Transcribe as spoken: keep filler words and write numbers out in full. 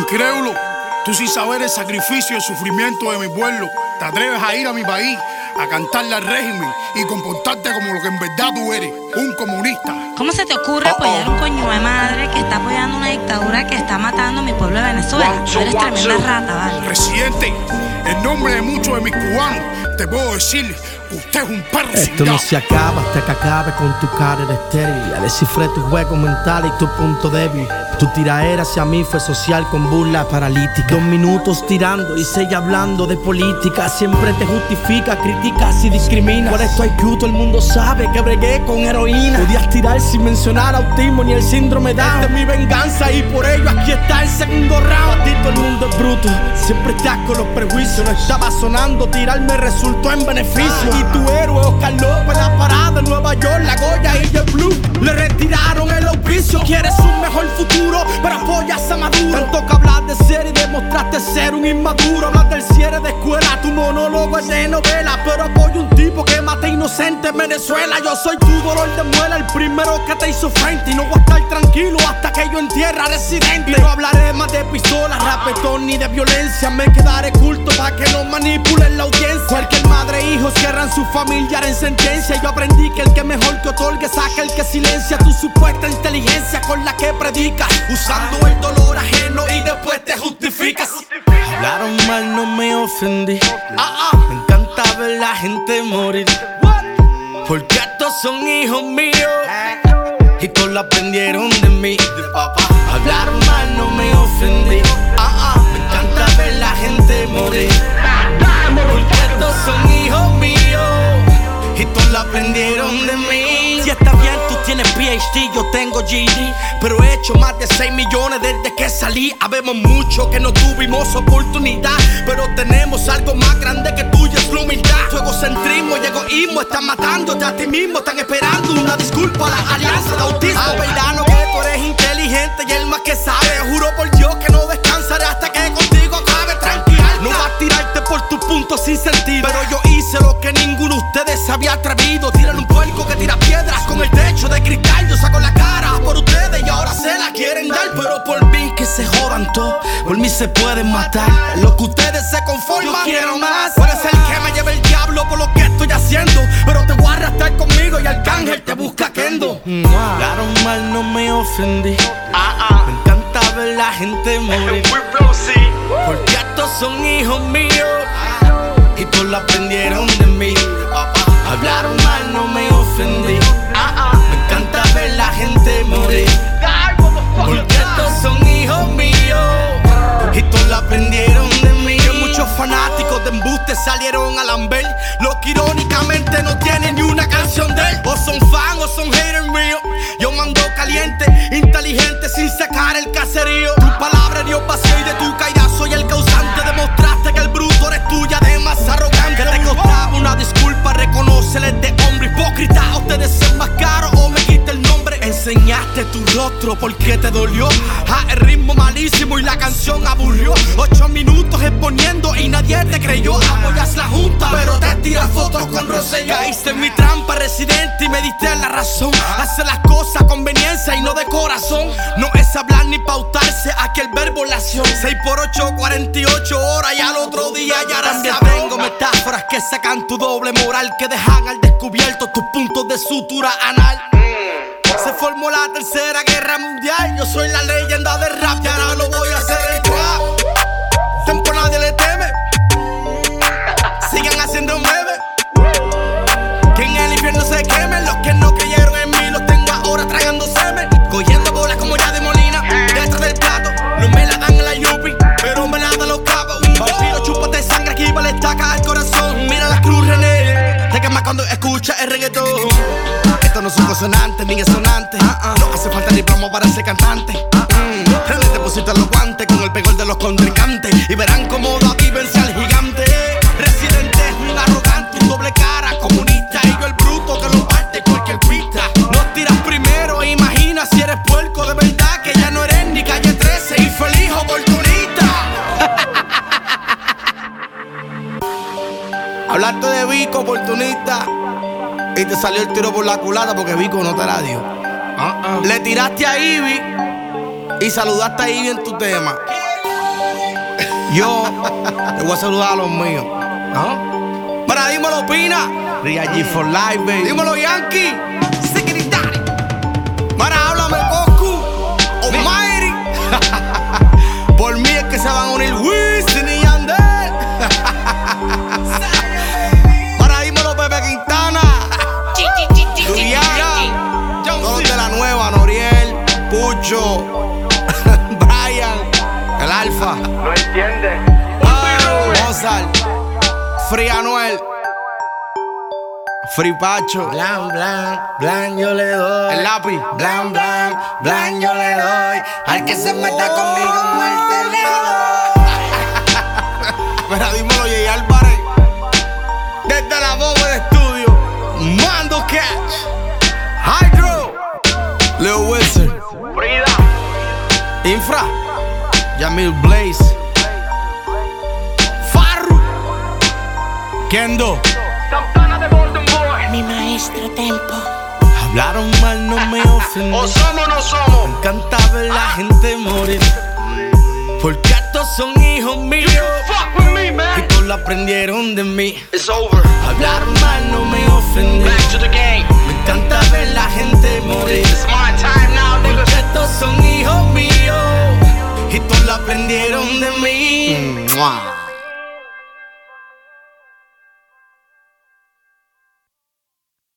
Incrédulo, tú sin saber el sacrificio y el sufrimiento de mi pueblo, te atreves a ir a mi país, a cantarle al régimen y comportarte como lo que en verdad tú eres, un comunista. ¿Cómo se te ocurre Oh, apoyar oh. un coño de madre que está apoyando una dictadura que está matando a mi pueblo de Venezuela? Tú eres tremenda rata, ¿vale? Presidente, en nombre de muchos de mis cubanos, te puedo decir que usted es un perro Esto cingado. no se acaba hasta que acabe con tu cara de estéril. Ya descifré tu juego mental y tu punto débil. Tu tiraera hacia mí fue social con burla paralítica. Dos minutos tirando y seis hablando de política. Siempre te justifica, criticas y discriminas. Por esto I Q todo el mundo sabe que bregué con heroína. Podías tirar sin mencionar autismo ni el síndrome Down. Esta es mi venganza y por ello aquí está el segundo round. A ti todo el mundo es bruto, siempre estás con los prejuicios. No estaba sonando, tirarme resultó en beneficio. Y tu héroe Oscar López, la parada en Nueva York, la Goya y el Blue le retiraron el auspicio. Quieres un mejor futuro, pero apoyas a Maduro. Tanto que hablas de ser y demostraste ser un inmaduro. Hablas del cierre de escuela, tu monólogo es de novela. Pero apoyo un tipo que mata inocente en Venezuela. Yo soy tu dolor de muela, el primero que te hizo frente. Y no voy a estar tranquilo hasta que yo entierre a Residente. Y no hablaré más de pistolas, rapetón ni de violencia. Me quedaré culto para que no manipulen la audiencia. Cualquier madre e hijo cierran su familiar en sentencia. Yo aprendí que el que mejor que otorgue saca el que silencia. Tu supuesta inteligencia con la que predicas, usando el dolor ajeno y después te justificas. Hablaron mal, no me ofendí. Ah, ah. Me encanta ver la gente morir, porque estos son hijos míos y todos lo aprendieron de mí. Hablaron mal, no me ofendí. Ah, ah. Me encanta ver la gente morir, porque estos son hijos míos y todos lo aprendieron de mí. Si está bien, tú tienes P H D, yo tengo G E D, pero he hecho más de seis millones desde que salí. Habemos mucho que no tuvimos oportunidad, pero tenemos algo más grande que tuyo, es la humildad. Tu egocentrismo y egoísmo están matándote a ti mismo. Están esperando una disculpa a la alianza de autismo. Ah, verano que tú eres inteligente y el más que sabe. Juro por Dios que no descansaré hasta que contigo acabe. Tranquila, no vas a tirarte por tus puntos sin sentido, pero yo hice lo que ninguno de ustedes se había atrevido. Tiran un puerco que tira piedras con el techo de cristal. Yo saco la cara por ustedes y ahora se la quieren dar. Pero por mí que se jodan todos, por mí se pueden matar. Lo que ustedes se conforman, yo quiero más. Puede ser que me lleve el diablo por lo que estoy haciendo, pero te voy a arrastrar conmigo y Arcángel te busca Kendo. Hablaron mal, no me ofendí. Ah, ah. Me encanta ver la gente morir, porque estos son hijos míos y todos lo aprendieron de mí. Hablaron mal, no me ofendí. Ah, ah. Me encanta ver la gente morir, porque estos son hijos míos y todos lo aprendieron de mí. Que muchos fanáticos de embuste salieron a lamber lo que irónicamente no tienen ni una canción de él. O son fan o son haters míos. Yo mando caliente, inteligente sin sacar el caserío. Tu palabra dio vacío y de tu caída soy el causante. Demostraste que el bruto eres tuya, además arrogante. Que te costaba una disculpa, reconócele de hombre hipócrita. O te desenmascaro o me quita el nombre. Enseñaste tu rostro porque te dolió. Ah, el ritmo malísimo y la canción aburrió. Ocho minutos exponiendo y nadie te creyó. Apoyas la junta, pero te tiras fotos con Rosselló. Caíste en mi trampa, Residente, y me diste la razón. Hacer las cosas a conveniencia y no de corazón. No es hablar ni pautarse, aquí el verbo la acción. seis por ocho, cuarenta y ocho horas y al otro día ya ahora también tengo metáforas que sacan tu doble moral, que dejan al descubierto tus puntos de sutura anal. Se formó la tercera guerra mundial. Yo soy la leyenda del rap y ahora lo voy a hacer el trap. Tiempo nadie le teme. Sigan haciendo memes, que en el infierno se quemen. Los que no creyeron en mí los tengo ahora tragando semen. Cogiendo bolas como ya de Molina detrás del plato. No me la dan en la Yupi, pero me la dan los cabos. Un vampiro chúpate sangre, aquí vale estaca al corazón. Mira la cruz René, te quema cuando escucha el reggaetón. Esto no son consonantes ni sonantes. uh-uh. No hace falta ni plomo para ser cantante. uh-uh. René te pusiste los guantes con el pegol de los contrincantes y verán cómo David vence al gigante. Residente es un arrogante, un doble cara, comunista. Y yo el bruto que lo parte cualquier pista. Nos tiras primero, imagina si eres puerco de verdad, que ya no eres ni calle trece y feliz oportunista. Hablaste de Vico, oportunista, y te salió el tiro por la culata porque Vico no te la dio. Uh-uh. Le tiraste a Ivy y saludaste a Ivy en tu tema. Yo le voy a saludar a los míos. ¿Ah? Para, dímelo, Pina. Ria G for life, baby. Dímelo, Yankee. Secretary. Para, háblame, Goku. Almighty. Por mí es que se van a unir Wisin y Yandel. Para, dímelo, Pepe Quintana. Duriana. Todos de la nueva, Noriel, Pucho, Brian, el Alfa. No entiende. Oh, Mozart, Free Anuel, Free Pacho. Blan, blan, blan yo le doy. El lápiz. Blan, blan, blan yo le doy. Al que se meta conmigo muerte le doy. Mira, dímelo, Jay Álvarez. Desde la bomba de estudio, Mando Catch, Hydro, Lil Wilson, Frida. Infra, Yamil Blaze, Farru, Kendo. Santana de Golden Boy. Mi maestro Tempo. Hablaron mal, no me ofendí. O somos o no somos. Me encanta ver la gente morir, porque estos son hijos míos Fuck with me, y man. todos lo aprendieron de mí. It's over. Hablaron mal, no me ofendí. Back to the game. Me encanta ver la gente morir, It's my time now, porque niggas. estos son hijos míos y todos lo aprendieron de mí.